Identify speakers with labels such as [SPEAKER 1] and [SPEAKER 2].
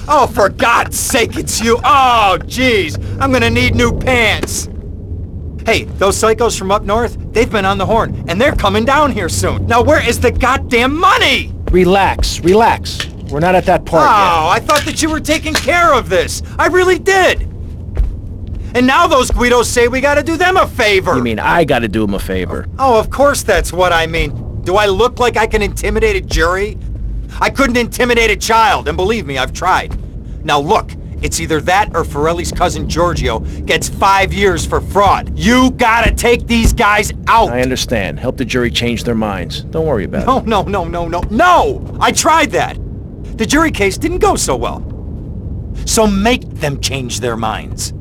[SPEAKER 1] Oh, for God's sake, it's you! Oh, jeez! I'm gonna need new pants! Hey, those psychos from up north, they've been on the horn, and they're coming down here soon. Now where is the goddamn money?
[SPEAKER 2] Relax, relax. We're not at that part yet.
[SPEAKER 1] Oh, I thought that you were taking care of this. I really did. And now those Guidos say we gotta do them a favor.
[SPEAKER 2] You mean I gotta do him a favor?
[SPEAKER 1] Oh, of course that's what I mean. Do I look like I can intimidate a jury? I couldn't intimidate a child, and believe me, I've tried. Now look, it's either that or Forelli's cousin Giorgio gets 5 years for fraud. You gotta take these guys out!
[SPEAKER 2] I understand. Help the jury change their minds. Don't worry about it.
[SPEAKER 1] No! I tried that! The jury case didn't go so well. So make them change their minds.